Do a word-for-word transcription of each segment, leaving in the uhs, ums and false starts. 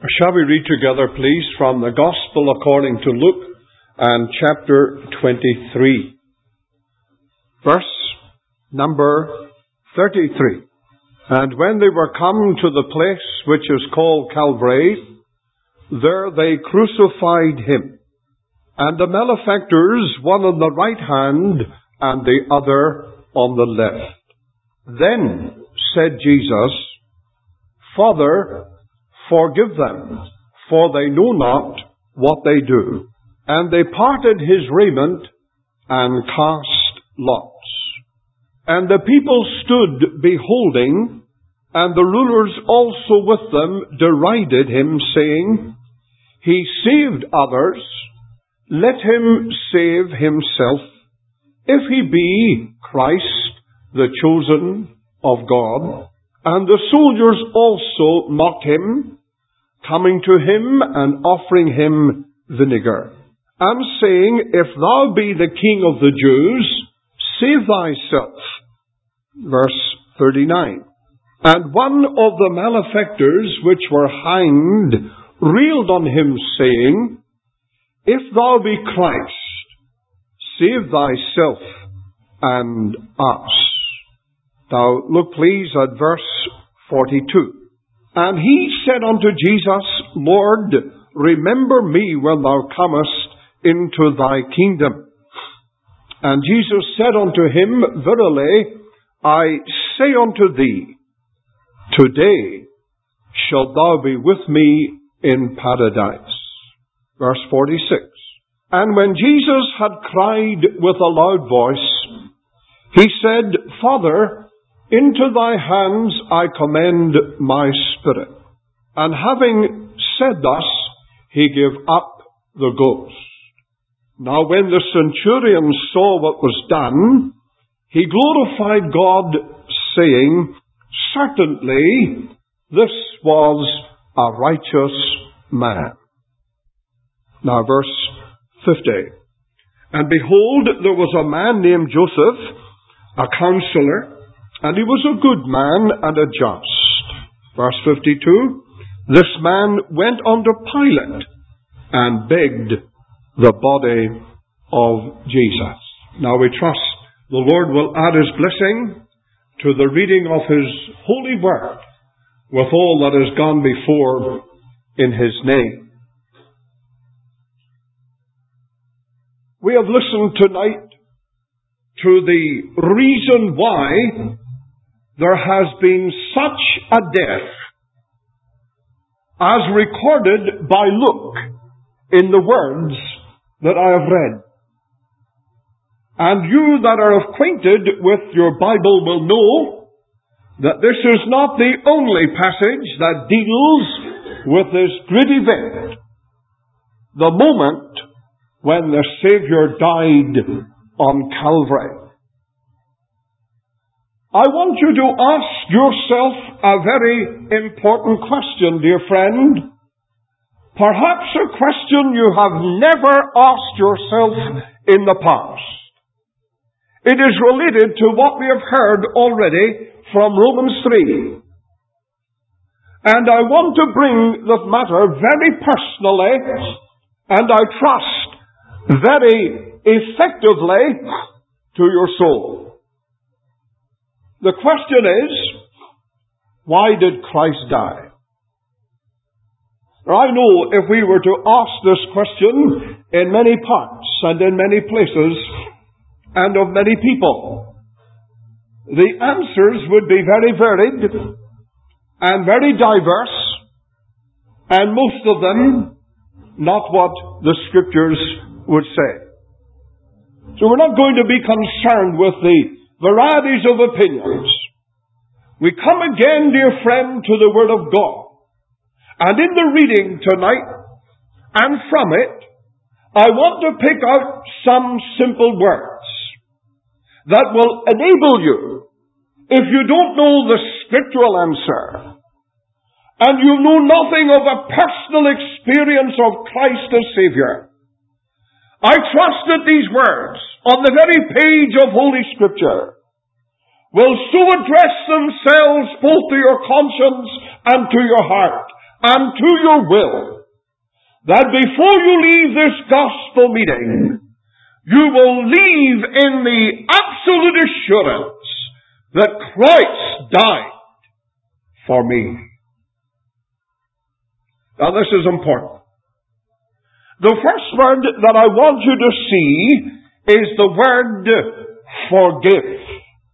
Shall we read together, please, from the Gospel according to Luke and chapter twenty-three, verse number thirty-three. And when they were come to the place which is called Calvary, there they crucified him, and the malefactors, one on the right hand and the other on the left. Then said Jesus, Father, forgive them, for they know not what they do. And they parted his raiment and cast lots. And the people stood beholding, and the rulers also with them derided him, saying, He saved others, let him save himself, if he be Christ, the chosen of God. And the soldiers also mocked him, coming to him and offering him vinegar, and saying, If thou be the King of the Jews, save thyself. Verse thirty-nine. And one of the malefactors which were hanged railed on him, saying, If thou be Christ, save thyself and us. Now look please at verse forty-two. And he said unto Jesus, Lord, remember me when thou comest into thy kingdom. And Jesus said unto him, Verily, I say unto thee, today shalt thou be with me in paradise. Verse forty-six. And when Jesus had cried with a loud voice, he said, Father, into thy hands I commend my spirit. And having said thus, he gave up the ghost. Now when the centurion saw what was done, he glorified God, saying, Certainly this was a righteous man. Now verse fifty. And behold, there was a man named Joseph, a counselor, and he was a good man and a just. Verse fifty-two, This man went unto Pilate and begged the body of Jesus. Now we trust the Lord will add his blessing to the reading of his holy word with all that has gone before in his name. We have listened tonight to the reason why there has been such a death as recorded by Luke in the words that I have read. And you that are acquainted with your Bible will know that this is not the only passage that deals with this great event, the moment when the Savior died on Calvary. I want you to ask yourself a very important question, dear friend. Perhaps a question you have never asked yourself in the past. It is related to what we have heard already from Romans three. And I want to bring the matter very personally, and I trust very effectively, to your soul. The question is, why did Christ die? Now, I know if we were to ask this question in many parts and in many places and of many people, the answers would be very varied and very diverse, and most of them not what the Scriptures would say. So we're not going to be concerned with the varieties of opinions. We come again, dear friend, to the Word of God. And in the reading tonight, and from it, I want to pick out some simple words that will enable you, if you don't know the scriptural answer, and you know nothing of a personal experience of Christ as Savior, I trust that these words on the very page of Holy Scripture will so address themselves both to your conscience and to your heart and to your will, that before you leave this gospel meeting, you will leave in the absolute assurance that Christ died for me. Now this is important. The first word that I want you to see is the word forgive.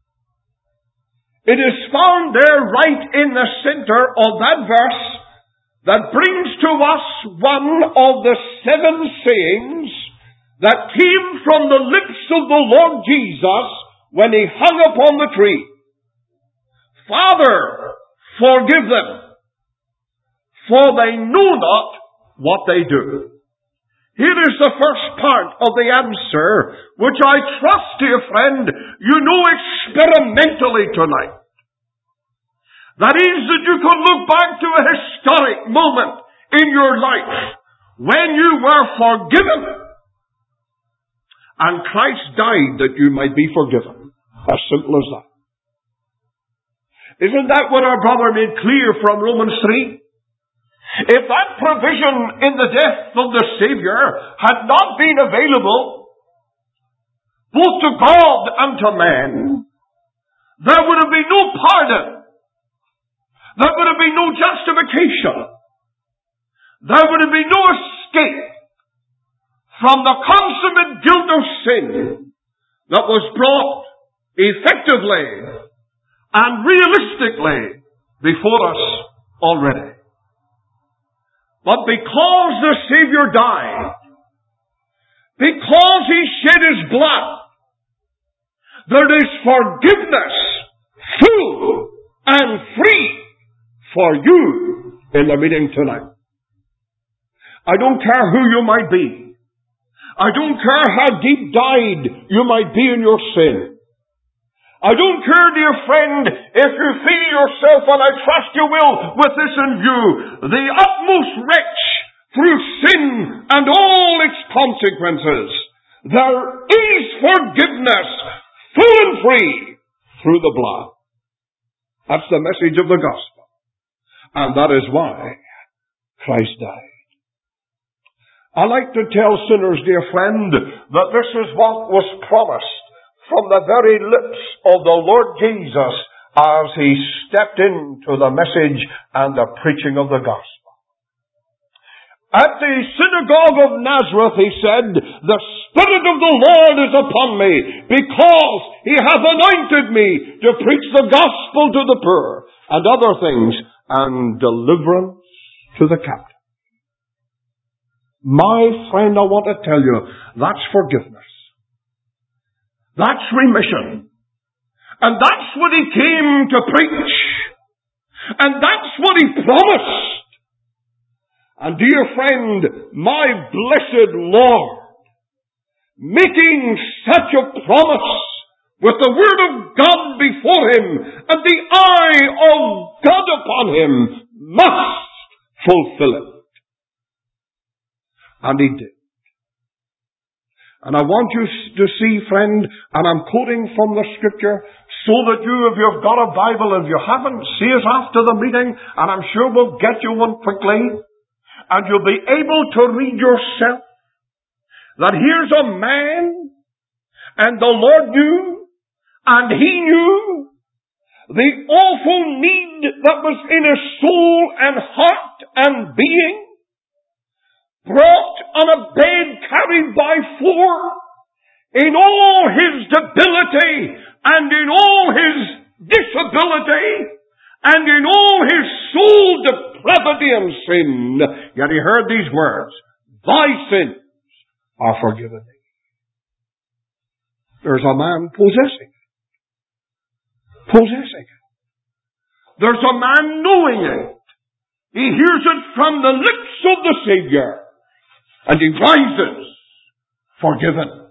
It is found there right in the center of that verse that brings to us one of the seven sayings that came from the lips of the Lord Jesus when He hung upon the tree. Father, forgive them, for they know not what they do. Here is the first part of the answer, which I trust, dear friend, you know experimentally tonight. That is, that you can look back to a historic moment in your life when you were forgiven. And Christ died that you might be forgiven. As simple as that. Isn't that what our brother made clear from Romans three? If that provision in the death of the Savior had not been available, both to God and to man, there would have been no pardon. There would have been no justification. There would have been no escape from the consummate guilt of sin that was brought effectively and realistically before us already. But because the Savior died, because He shed His blood, there is forgiveness, full and free, for you in the meeting tonight. I don't care who you might be. I don't care how deep dyed you might be in your sin. I don't care, dear friend, if you feel yourself, and I trust you will, with this in view, the utmost wretch through sin and all its consequences. There is forgiveness, full and free, through the blood. That's the message of the gospel. And that is why Christ died. I like to tell sinners, dear friend, that this is what was promised from the very lips of the Lord Jesus as He stepped into the message and the preaching of the gospel. At the synagogue of Nazareth, He said, "The Spirit of the Lord is upon me, because He hath anointed me to preach the gospel to the poor, and other things, and deliverance to the captive." My friend, I want to tell you, that's forgiveness. That's remission. And that's what He came to preach. And that's what He promised. And dear friend, my blessed Lord, making such a promise with the Word of God before Him and the eye of God upon Him, must fulfill it. And He did. And I want you to see, friend, and I'm quoting from the Scripture, so that you, if you've got a Bible, if you haven't, see us after the meeting, and I'm sure we'll get you one quickly, and you'll be able to read yourself that here's a man, and the Lord knew, and He knew the awful need that was in his soul and heart and being, brought on a bed carried by four, in all his debility and in all his disability and in all his soul depravity and sin, yet he heard these words, "Thy sins are forgiven thee." There's a man possessing it. Possessing it. There's a man knowing it. He hears it from the lips of the Savior. And he rises, forgiven.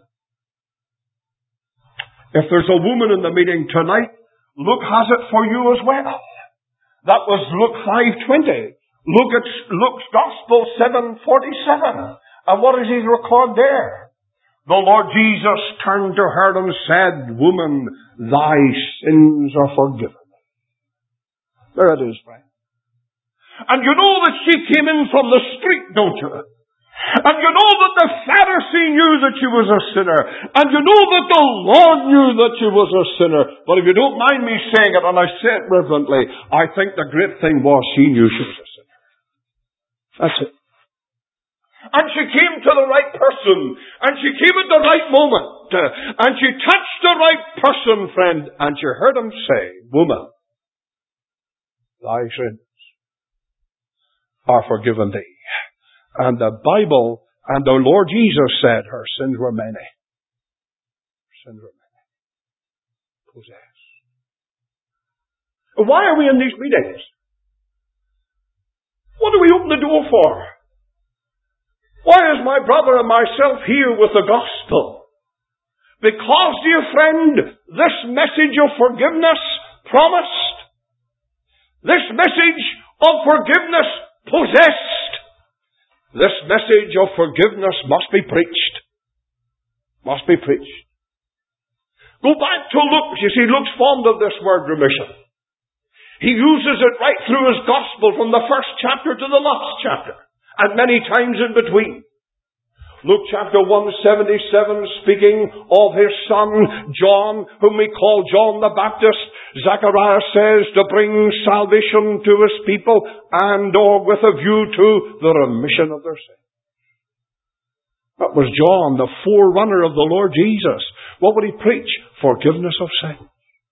If there's a woman in the meeting tonight, Luke has it for you as well. That was Luke five twenty. Look at Luke's Gospel seven forty-seven. And what does he record there? The Lord Jesus turned to her and said, "Woman, thy sins are forgiven." There it is, friend. And you know that she came in from the street, don't you? And you know that the Pharisee knew that she was a sinner. And you know that the Lord knew that she was a sinner. But if you don't mind me saying it, and I say it reverently, I think the great thing was she knew she was a sinner. That's it. And she came to the right person. And she came at the right moment. And she touched the right person, friend. And she heard him say, "Woman, thy sins are forgiven thee." And the Bible and the Lord Jesus said her sins were many. Her sins were many. Possess. Why are we in these meetings? What do we open the door for? Why is my brother and myself here with the gospel? Because, dear friend, this message of forgiveness promised. This message of forgiveness possessed. This message of forgiveness must be preached. Must be preached. Go back to Luke. You see, Luke's fond of this word remission. He uses it right through his gospel from the first chapter to the last chapter, and many times in between. Luke chapter one seventy-seven, speaking of his son John, whom we call John the Baptist, Zechariah says to bring salvation to his people and or with a view to the remission of their sins. That was John, the forerunner of the Lord Jesus. What would he preach? Forgiveness of sin.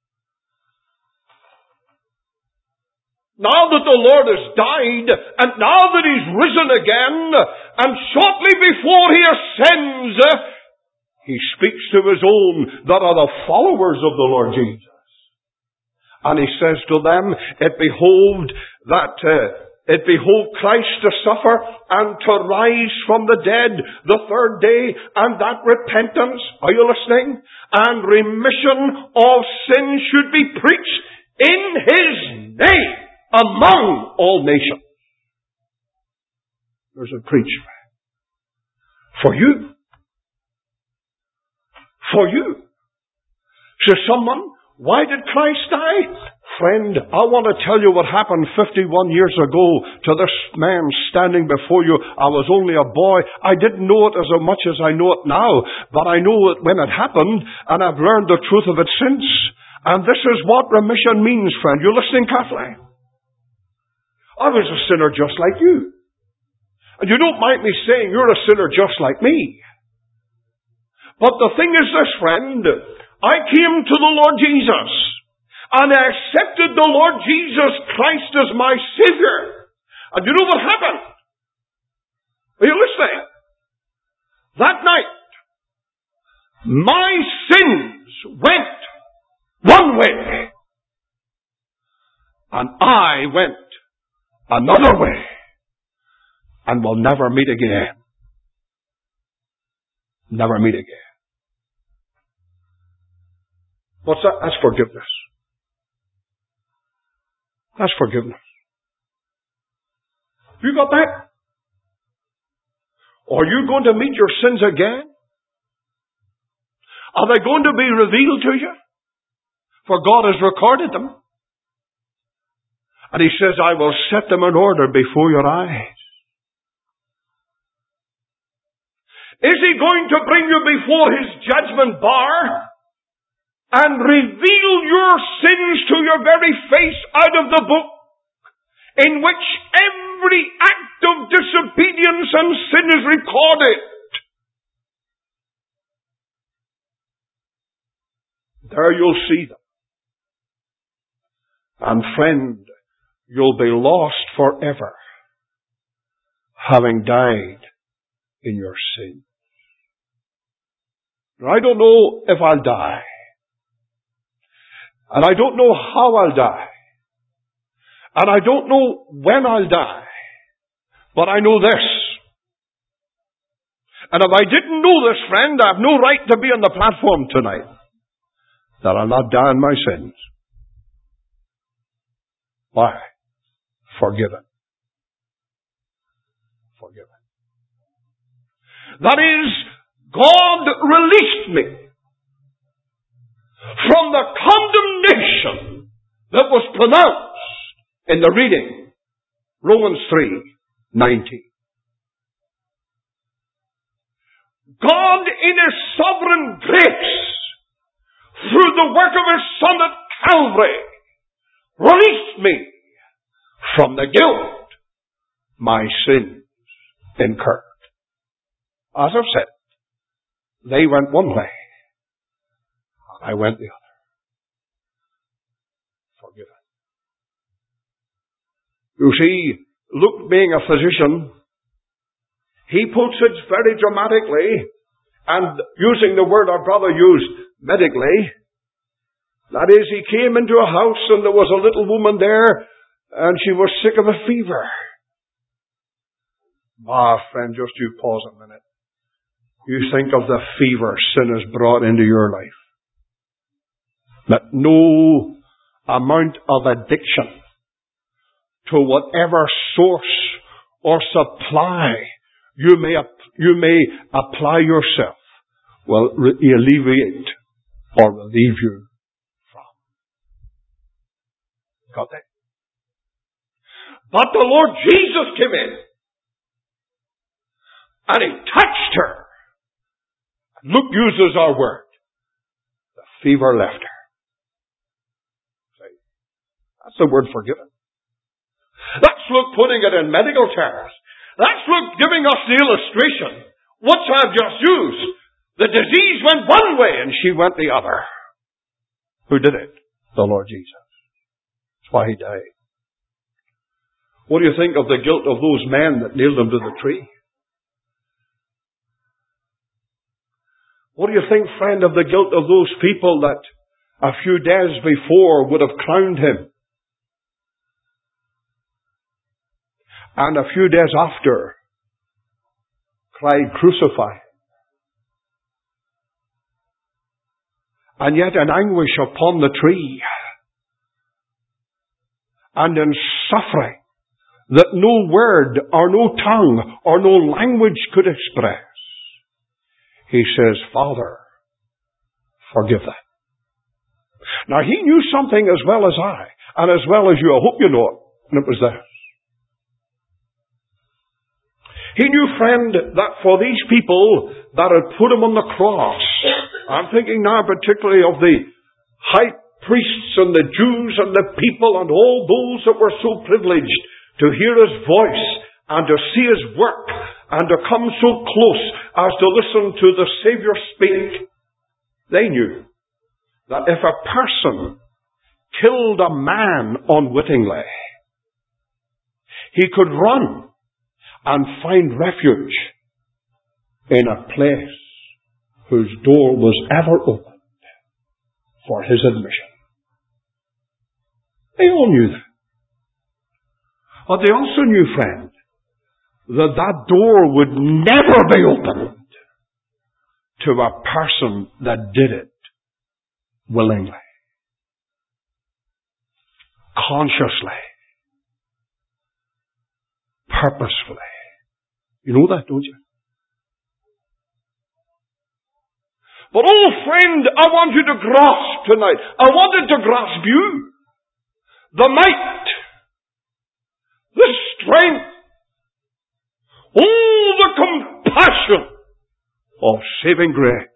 Now that the Lord has died, and now that He's risen again, and shortly before He ascends, He speaks to His own that are the followers of the Lord Jesus. And He says to them, It behoved that, uh, it behoved Christ to suffer and to rise from the dead the third day, and that repentance, are you listening? And remission of sin should be preached in His name among all nations. There's a preacher. For you. For you. Says someone, why did Christ die? Friend, I want to tell you what happened fifty-one years ago to this man standing before you. I was only a boy. I didn't know it as much as I know it now. But I know it when it happened, and I've learned the truth of it since. And this is what remission means, friend. You listening carefully? I was a sinner just like you. And you don't mind me saying you're a sinner just like me. But the thing is this, friend. I came to the Lord Jesus. And I accepted the Lord Jesus Christ as my Savior. And you know what happened? Are you listening? That night, my sins went one way. And I went another way, and we'll never meet again. Never meet again. What's that? That's forgiveness. That's forgiveness. You got that? Are you going to meet your sins again? Are they going to be revealed to you? For God has recorded them. And He says, I will set them in order before your eyes. Is He going to bring you before His judgment bar and reveal your sins to your very face out of the book in which every act of disobedience and sin is recorded? There you'll see them. And friend, you'll be lost forever, having died in your sin. Now, I don't know if I'll die. And I don't know how I'll die. And I don't know when I'll die. But I know this. And if I didn't know this, friend, I have no right to be on the platform tonight. That I'll not die in my sins. Why? Forgiven. Forgiven. That is, God released me from the condemnation that was pronounced in the reading Romans three nineteen. God in His sovereign grace, through the work of His Son at Calvary, released me from the guilt my sins incurred. As I've said, they went one way, I went the other. Forgiven. You see, Luke being a physician, he puts it very dramatically, and using the word our brother used medically. That is, he came into a house and there was a little woman there, and she was sick of a fever. Ah, friend, just you pause a minute. You think of the fever sin has brought into your life. That no amount of addiction to whatever source or supply you may you may apply yourself will alleviate or relieve you from. Got that? But the Lord Jesus came in and He touched her. Luke uses our word. The fever left her. See? That's the word forgiven. That's Luke putting it in medical terms. That's Luke giving us the illustration. What I've just used. The disease went one way and she went the other. Who did it? The Lord Jesus. That's why He died. What do you think of the guilt of those men that nailed Him to the tree? What do you think, friend, of the guilt of those people that a few days before would have crowned Him? And a few days after, cried, crucify. And yet in anguish upon the tree, and in suffering that no word or no tongue or no language could express, He says, Father, forgive them. Now He knew something as well as I, and as well as you. I hope you know it, and it was this. He knew, friend, that for these people that had put Him on the cross, I'm thinking now particularly of the high priests and the Jews and the people and all those that were so privileged to hear His voice and to see His work and to come so close as to listen to the Savior speak. They knew that if a person killed a man unwittingly, he could run and find refuge in a place whose door was ever opened for his admission. They all knew that. But they also knew, friend, that that door would never be opened to a person that did it willingly, consciously, purposefully. You know that, don't you? But oh friend, I want you to grasp tonight. I wanted to grasp you. The might, the strength, all the compassion of saving grace.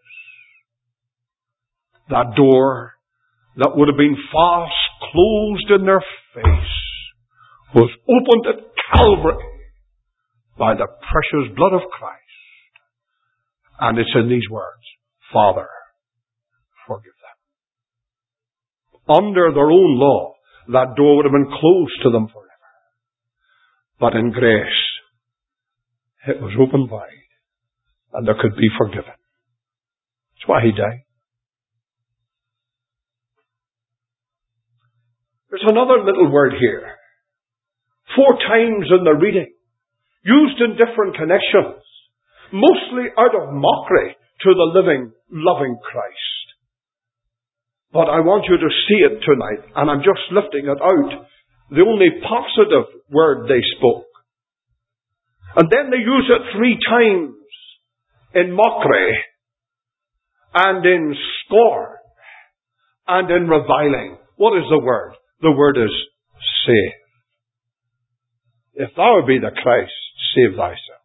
That door that would have been fast closed in their face was opened at Calvary by the precious blood of Christ. And it's in these words, Father, forgive them. Under their own law, that door would have been closed to them forever. But in grace, it was opened wide, and there could be forgiven. That's why He died. There's another little word here. Four times in the reading, used in different connections, mostly out of mockery to the living, loving Christ. But I want you to see it tonight, and I'm just lifting it out. The only positive word they spoke. And then they use it three times in mockery, and in scorn, and in reviling. What is the word? The word is save. If thou be the Christ, save thyself.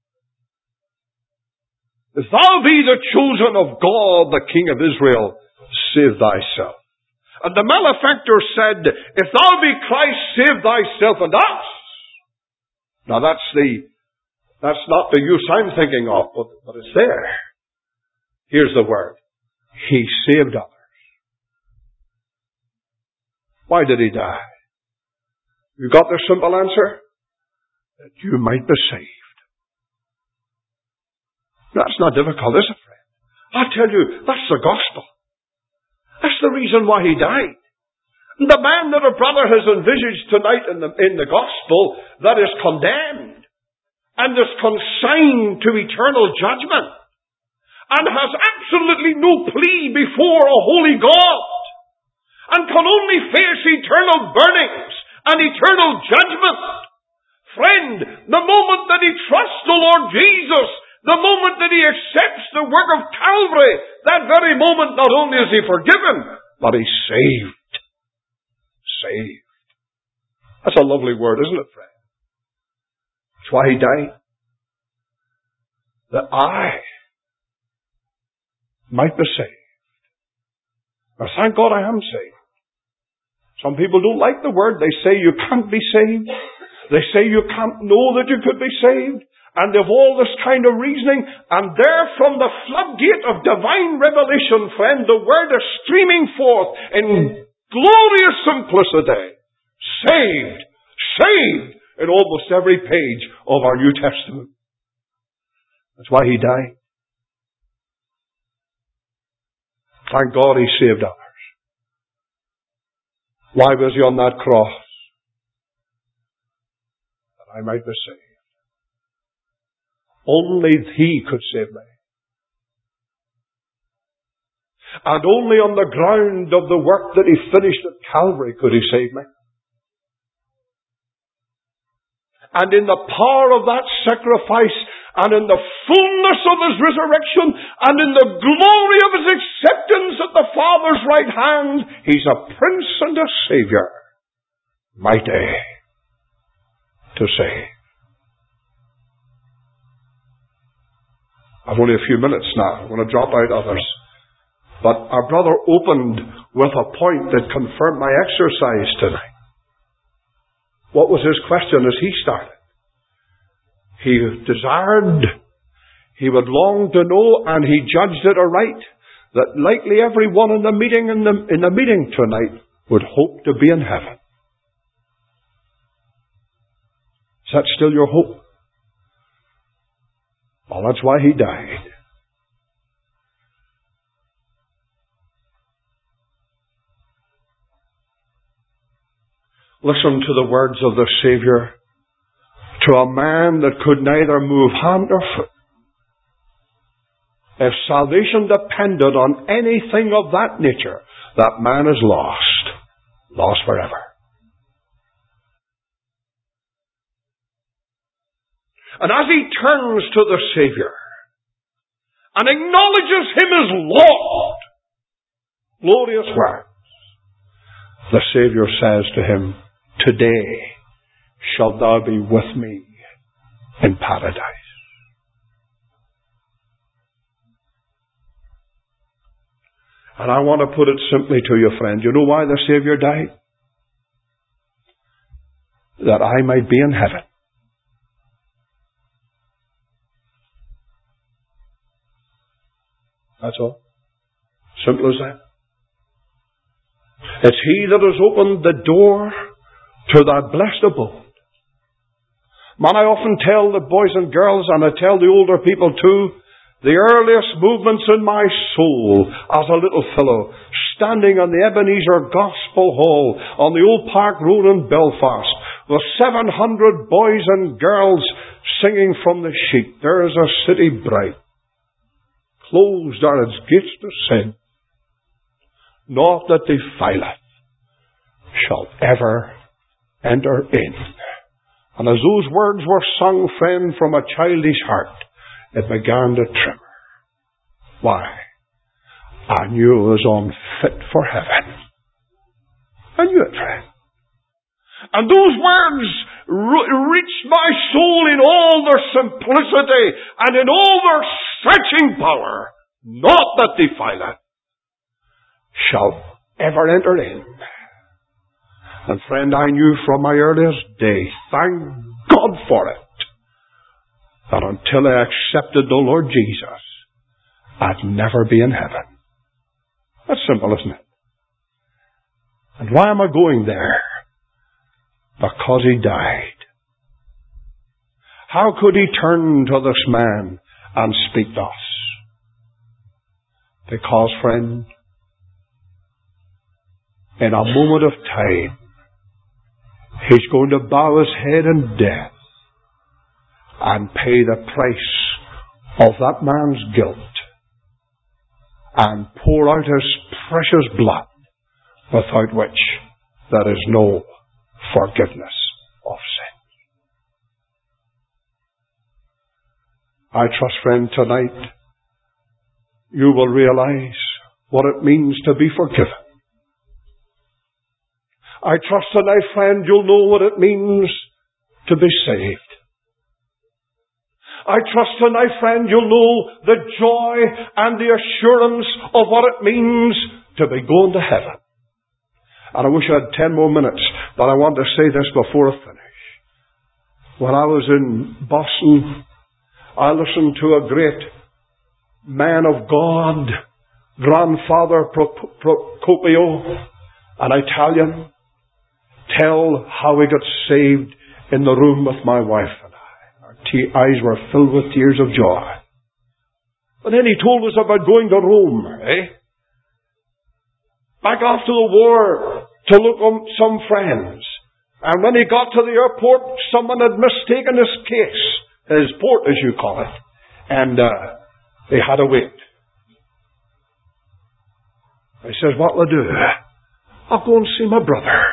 If thou be the chosen of God, the King of Israel, save thyself. And the malefactor said, if thou be Christ, save thyself and us. Now that's the, that's not the use I'm thinking of, but, but it's there. Here's the word. He saved others. Why did he die? You got the simple answer? That you might be saved. That's not difficult, is it, friend? I tell you, that's the gospel. That's the reason why he died. And the man that a brother has envisaged tonight in the, in the gospel that is condemned and is consigned to eternal judgment and has absolutely no plea before a holy God and can only face eternal burnings and eternal judgment. Friend, the moment that he trusts the Lord Jesus, the moment that he accepts the work of Calvary, that very moment not only is he forgiven, but he's saved. Saved. That's a lovely word, isn't it, friend? That's why he died. That I might be saved. Now, thank God I am saved. Some people don't like the word. They say you can't be saved. They say you can't know that you could be saved. And they've all this kind of reasoning. And there from the floodgate of divine revelation, friend, the word is streaming forth in glorious simplicity. Saved. Saved in almost every page of our New Testament. That's why he died. Thank God he saved others. Why was he on that cross? That I might be saved. Only he could save me. And only on the ground of the work that he finished at Calvary could he save me. And in the power of that sacrifice, and in the fullness of his resurrection, and in the glory of his acceptance at the Father's right hand, he's a Prince and a Savior, mighty to save. I've only a few minutes now. I'm going to drop out others. But our brother opened with a point that confirmed my exercise tonight. What was his question as he started? He desired, he would long to know, and he judged it aright, that likely everyone in the meeting in the, in the meeting tonight would hope to be in heaven. Is that still your hope? Well, that's why he died. Listen to the words of the Savior to a man that could neither move hand or foot. If salvation depended on anything of that nature, that man is lost. Lost forever. And as he turns to the Savior and acknowledges him as Lord, glorious words, the Savior says to him, today shalt thou be with me in paradise. And I want to put it simply to you, friend. You know why the Savior died? That I might be in heaven. That's all. Simple as that. It's he that has opened the door to that blessed abode. Man, I often tell the boys and girls, and I tell the older people too, the earliest movements in my soul as a little fellow, standing on the Ebenezer Gospel Hall on the Old Park Road in Belfast, with seven hundred boys and girls singing from the sheet, there is a city bright. Closed are its gates to sin. Naught that defileth shall ever enter in. And as those words were sung, friend, from a childish heart, it began to tremor. Why? I knew I was unfit for heaven. I knew it, friend. And those words re- reached my soul in all their simplicity and in all their stretching power. Naught that defileth shall ever enter in. And friend, I knew from my earliest day, thank God for it, that until I accepted the Lord Jesus, I'd never be in heaven. That's simple, isn't it? And why am I going there? Because He died. How could He turn to this man and speak thus? Because, friend, in a moment of time, He's going to bow His head in death and pay the price of that man's guilt and pour out His precious blood, without which there is no forgiveness of sin. I trust, friend, tonight you will realize what it means to be forgiven. I trust tonight, friend, you'll know what it means to be saved. I trust tonight, friend, you'll know the joy and the assurance of what it means to be going to heaven. And I wish I had ten more minutes, but I want to say this before I finish. When I was in Boston, I listened to a great man of God, Grandfather Procopio, an Italian, tell how he got saved in the room with my wife and I. Our te- eyes were filled with tears of joy. But then he told us about going to Rome, eh? Back after the war, to look on some friends. And when he got to the airport, someone had mistaken his case, his port as you call it, and uh, they had to wait. He says, what will I do? I'll go and see my brother.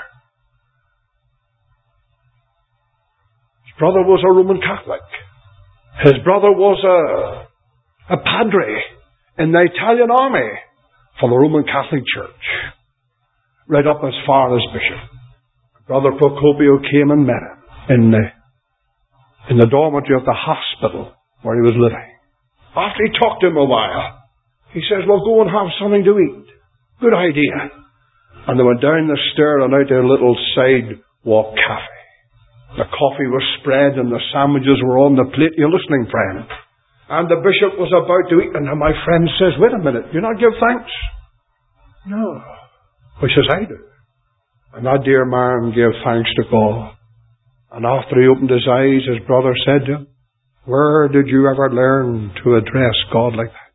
His brother was a Roman Catholic. His brother was a, a padre in the Italian army for the Roman Catholic Church, right up as far as bishop. Brother Procopio came and met him in the, in the dormitory of the hospital where he was living. After he talked to him a while, he says, well, go and have something to eat. Good idea. And they went down the stair and out to a little sidewalk cafe. The coffee was spread and the sandwiches were on the plate. You're listening, friend. And the bishop was about to eat, and my friend says, wait a minute, do you not give thanks? No. He says, I do. And that dear man gave thanks to God. And after he opened his eyes, his brother said to him, where did you ever learn to address God like that?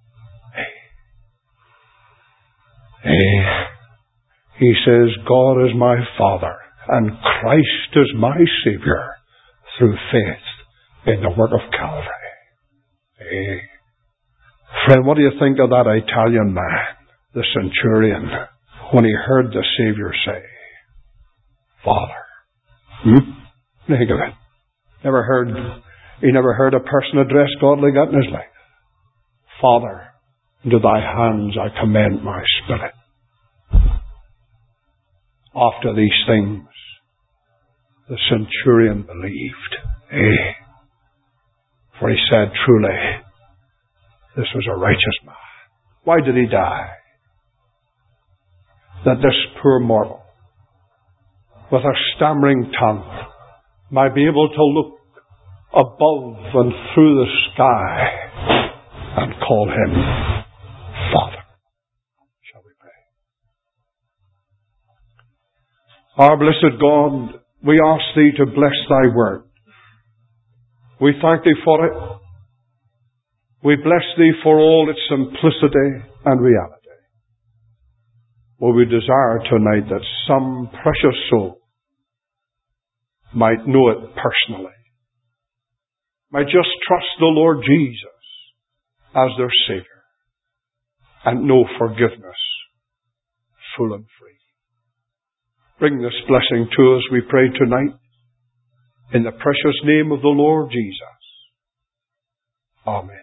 Hey. Hey. He says, God is my Father, and Christ is my Savior through faith in the work of Calvary. Hey. Friend, what do you think of that Italian man, the centurion, when he heard the Savior say, Father? Hmm? Think of it. Never heard, he never heard a person address God like that in his life. Father, into thy hands I commend my spirit. After these things, the centurion believed. Eh? For he said, truly, this was a righteous man. Why did he die? That this poor mortal, with a stammering tongue, might be able to look above and through the sky and call him Father. Shall we pray? Our blessed God, we ask Thee to bless Thy word. We thank Thee for it. We bless Thee for all its simplicity and reality. Well, we desire tonight that some precious soul might know it personally, might just trust the Lord Jesus as their Savior and know forgiveness full and free. Bring this blessing to us, we pray tonight, in the precious name of the Lord Jesus. Amen.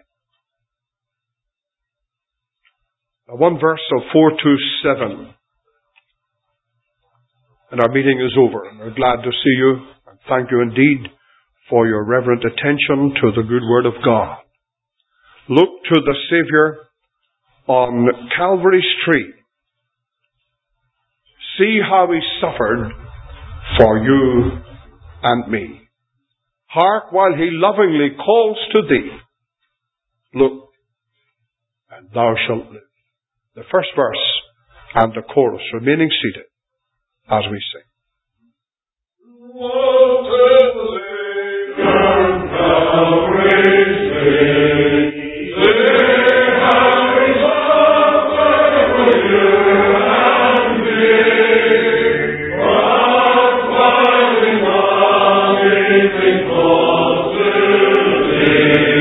Now, one verse of four twenty-seven And our meeting is over. And we're glad to see you. And thank you indeed for your reverent attention to the good word of God. Look to the Savior on Calvary's tree. See how he suffered for you and me. Hark while he lovingly calls to thee. Look, and thou shalt live. The first verse and the chorus remaining seated as we sing. Woe to the Savior on Calvary's tree. Amen.